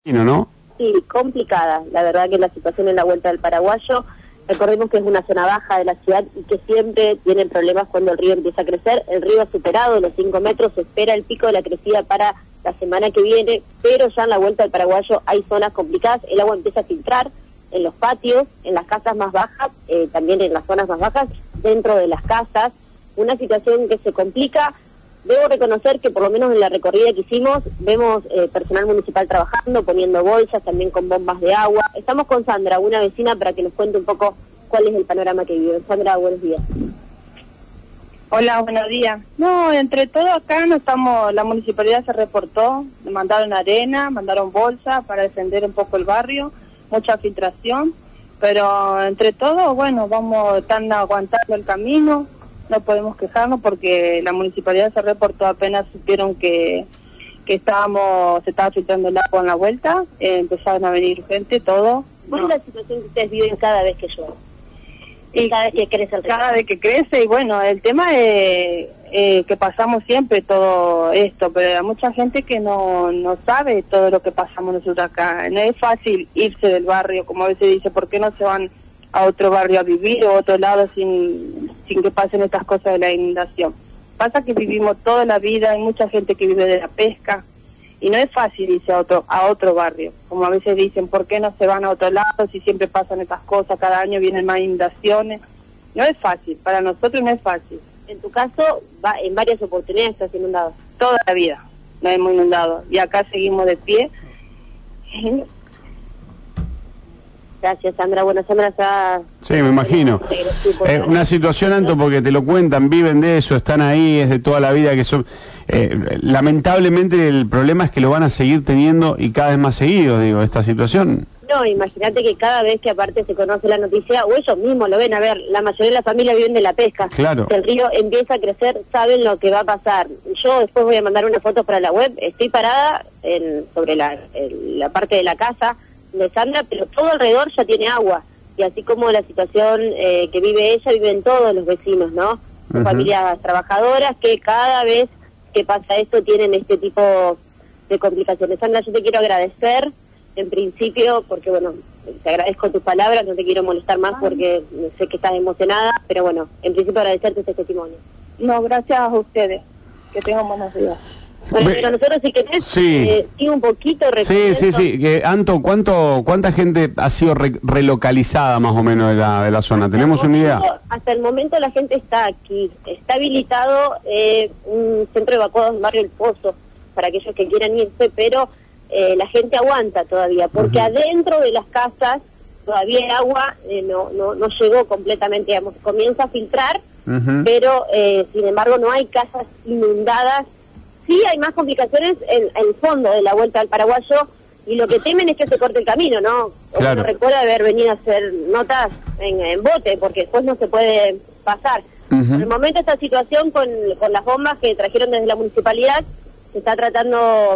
¿No? Sí, complicada. La verdad que la situación en la Vuelta del Paraguayo, recordemos que es una zona baja de la ciudad y que siempre tiene problemas cuando el río empieza a crecer. El río ha superado los 5 metros, se espera el pico de la crecida para la semana que viene, pero ya en la Vuelta del Paraguayo hay zonas complicadas. El agua empieza a filtrar en los patios, en las casas más bajas, también en las zonas más bajas, dentro de las casas. Una situación que se complica. Debo reconocer que por lo menos en la recorrida que hicimos vemos personal municipal trabajando, poniendo bolsas, también con bombas de agua. Estamos con Sandra, una vecina, para que nos cuente un poco cuál es el panorama que vive. Sandra, buenos días. Hola, buenos días. No, entre todo acá no estamos, la municipalidad se reportó, mandaron arena, mandaron bolsa para defender un poco el barrio, mucha filtración, pero entre todo, bueno, están aguantando el camino. No podemos quejarnos porque la municipalidad se reportó apenas supieron que se estaba filtrando el agua en la vuelta, empezaron a venir gente, todo. ¿Cuál es la situación que ustedes viven cada vez que llueve? Y cada vez que crece el río. Cada vez que crece, y bueno, el tema es que pasamos siempre todo esto, pero hay mucha gente que no sabe todo lo que pasamos nosotros acá. No es fácil irse del barrio, como a veces dice, ¿por qué no se van a otro barrio a vivir o a otro lado sin que pasen estas cosas de la inundación? Pasa que vivimos toda la vida, hay mucha gente que vive de la pesca y no es fácil irse a otro barrio, como a veces dicen, ¿por qué no se van a otro lado si siempre pasan estas cosas, cada año vienen más inundaciones? No es fácil, para nosotros no es fácil. En tu caso, en varias oportunidades estás inundado. Toda la vida nos hemos inundado y acá seguimos de pie. Gracias, Sandra. Bueno, Sandra está... Sí, me imagino. Es una situación, Anto, porque te lo cuentan, viven de eso, están ahí, es de toda la vida que son... lamentablemente el problema es que lo van a seguir teniendo y cada vez más seguido, digo, esta situación. No, imagínate que cada vez que aparte se conoce la noticia, o ellos mismos lo ven, a ver, la mayoría de las familias viven de la pesca. Claro. Si el río empieza a crecer, saben lo que va a pasar. Yo después voy a mandar una foto para la web, estoy parada sobre la parte de la casa de Sandra, pero todo alrededor ya tiene agua, y así como la situación que vive ella, viven todos los vecinos, ¿no? Son familias trabajadoras que cada vez que pasa esto tienen este tipo de complicaciones. Sandra, yo te quiero agradecer en principio, porque bueno, te agradezco tus palabras, no te quiero molestar más porque sé que estás emocionada, pero bueno, en principio agradecerte este testimonio. No, gracias a ustedes, que tengan buenos días. Bueno, pero nosotros si querés, sí. un poquito... Sí. Anto, ¿cuánta gente ha sido relocalizada más o menos de la zona? ¿Tenemos una idea? Hasta el momento la gente está aquí. Está habilitado un centro de evacuados en Barrio El Pozo, para aquellos que quieran irse, pero la gente aguanta todavía, porque adentro de las casas todavía el agua no llegó completamente, digamos, comienza a filtrar, pero sin embargo no hay casas inundadas. Sí hay más complicaciones en el fondo de la Vuelta al Paraguayo, y lo que temen es que se corte el camino, ¿no? Claro. Uno recuerda haber venido a hacer notas en bote, porque después no se puede pasar. Por el momento esta situación con las bombas que trajeron desde la municipalidad, se está tratando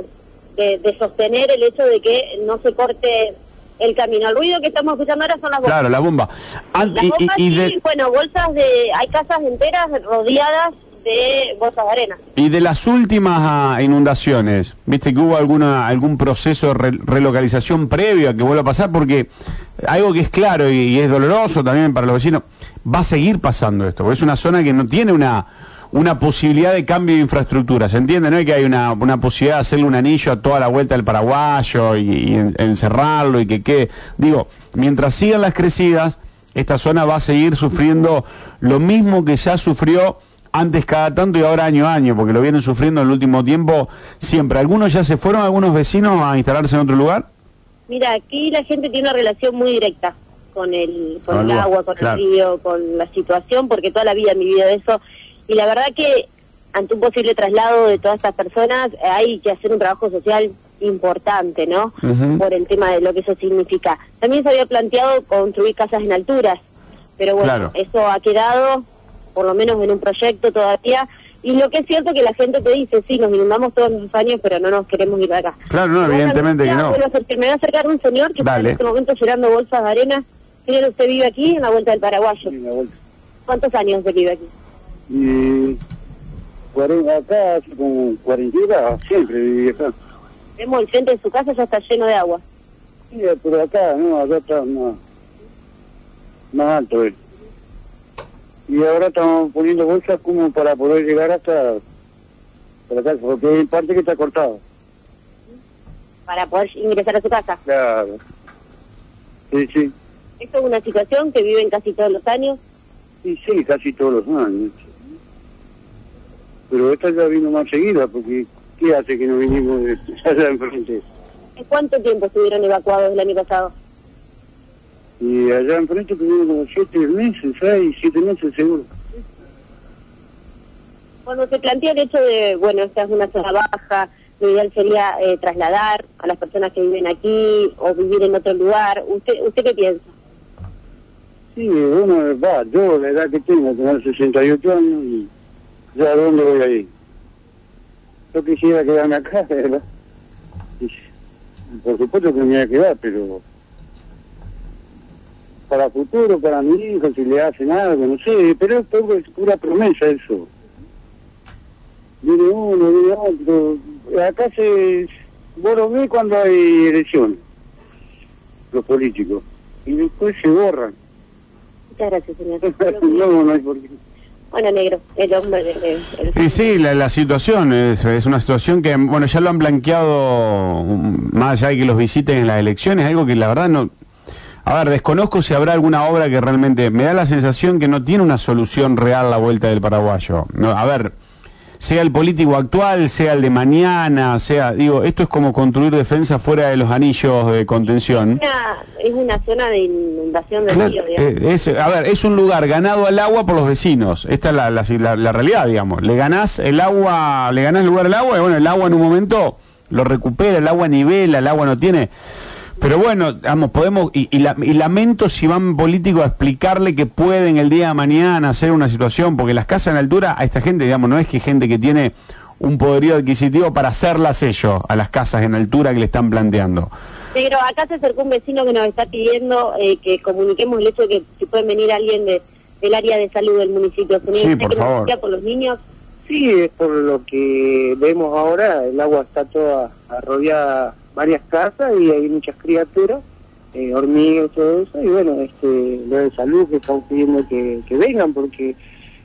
de sostener el hecho de que no se corte el camino. El ruido que estamos escuchando ahora son las bombas. Claro, la bomba. Las bombas bueno, bolsas hay casas enteras rodeadas de bolsas de arena. Y de las últimas inundaciones, ¿viste que hubo algún proceso de relocalización previo a que vuelva a pasar? Porque algo que es claro y es doloroso también para los vecinos, va a seguir pasando esto, porque es una zona que no tiene una posibilidad de cambio de infraestructura, ¿se entiende? No es que hay una posibilidad de hacerle un anillo a toda la Vuelta del Paraguayo y encerrarlo y que quede... Digo, mientras sigan las crecidas, esta zona va a seguir sufriendo lo mismo que ya sufrió antes cada tanto y ahora año a año, porque lo vienen sufriendo en el último tiempo siempre. ¿Algunos ya se fueron, algunos vecinos, a instalarse en otro lugar? Mira, aquí la gente tiene una relación muy directa con el agua, con el río, con la situación, porque toda la vida han vivido eso. Y la verdad que ante un posible traslado de todas estas personas hay que hacer un trabajo social importante, ¿no? Por el tema de lo que eso significa. También se había planteado construir casas en alturas, pero bueno, eso ha quedado por lo menos en un proyecto todavía. Y lo que es cierto que la gente te dice, sí, nos inundamos todos los años, pero no nos queremos ir de acá. Claro, no, evidentemente que no. Me va a acercar un señor que está en este momento llenando bolsas de arena. Señor, ¿usted vive aquí en la Vuelta del Paraguayo? Sí, en la Vuelta. ¿Cuántos años usted vive aquí? Acá hace como 40 años, siempre viví acá. Vemos el frente de su casa ya está lleno de agua. Sí, pero acá, no, acá está más alto. Y ahora estamos poniendo bolsas como para poder llegar hasta la casa, porque hay parte que está cortada. Para poder ingresar a su casa. Claro. Sí, sí. ¿Esto es una situación que viven casi todos los años? Sí, sí, casi todos los años. Pero esta ya vino más seguida, porque ¿qué hace que no vinimos de allá enfrente? ¿Cuánto tiempo estuvieron evacuados el año pasado? Y allá enfrente tuvimos como 7 meses, 6, 7 meses seguro. Cuando se plantea el hecho de, bueno, esta es una zona baja, lo ideal sería trasladar a las personas que viven aquí o vivir en otro lugar, ¿usted qué piensa? Sí, bueno, yo la edad que tengo, tener 68 años, y ya a dónde voy a ir. Yo quisiera quedarme acá, ¿verdad? Y, por supuesto que me voy a quedar, pero para futuro, para mi hijo, si le hacen algo, no sé, pero es pura promesa eso. Viene uno, viene otro. Acá vos lo ves cuando hay elecciones, los políticos, y después se borran. Muchas gracias, señor. No hay por qué. Bueno, negro, el hombre... Y sí, la situación es una situación que, bueno, ya lo han blanqueado, más allá de que los visiten en las elecciones, algo que la verdad no... A ver, desconozco si habrá alguna obra que realmente... Me da la sensación que no tiene una solución real la vuelta del paraguayo. No, a ver, sea el político actual, sea el de mañana, digo, esto es como construir defensa fuera de los anillos de contención. Es una zona de inundación del río, digamos. A ver, es un lugar ganado al agua por los vecinos. Esta es la realidad, digamos. Le ganás el agua, le ganás lugar al agua, y bueno, el agua en un momento lo recupera, el agua nivela, el agua no tiene... Pero bueno, digamos, podemos, y lamento si van políticos a explicarle que pueden el día de mañana hacer una situación, porque las casas en altura, a esta gente, digamos, no es que gente que tiene un poderío adquisitivo para hacerlas ellos, a las casas en altura que le están planteando. Pero acá se acercó un vecino que nos está pidiendo que comuniquemos el hecho de que si pueden venir alguien del área de salud del municipio. Sí, por favor. Por los niños. Sí, es por lo que vemos ahora, el agua está toda arrollada, varias casas y hay muchas criaturas, hormigas y todo eso, y bueno, lo de salud que estamos pidiendo que vengan, porque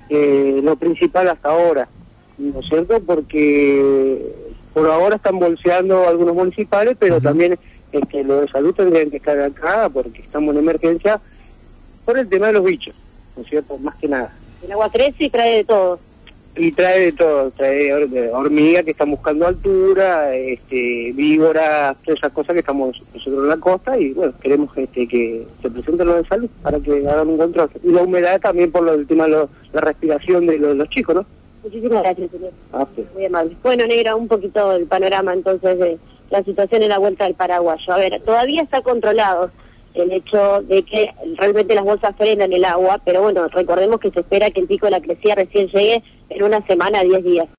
lo principal hasta ahora, ¿no es cierto? Porque por ahora están bolseando algunos municipales, pero también lo de salud tendrían que estar acá, porque estamos en emergencia por el tema de los bichos, ¿no es cierto? Más que nada. El agua crece y trae de todo. Y trae de todo, trae hormigas que están buscando altura, víboras, todas esas cosas que estamos nosotros en la costa, y bueno, queremos que se presenten los de salud para que hagan un control. Y la humedad también por el tema de la respiración de los chicos, ¿no? Muchísimas gracias, señor. Sí. Muy amable. Bueno, negro, un poquito el panorama entonces de la situación en la vuelta del paraguayo. A ver, todavía está controlado el hecho de que realmente las bolsas frenan el agua, pero bueno, recordemos que se espera que el pico de la crecida recién llegue en una semana, 10 días.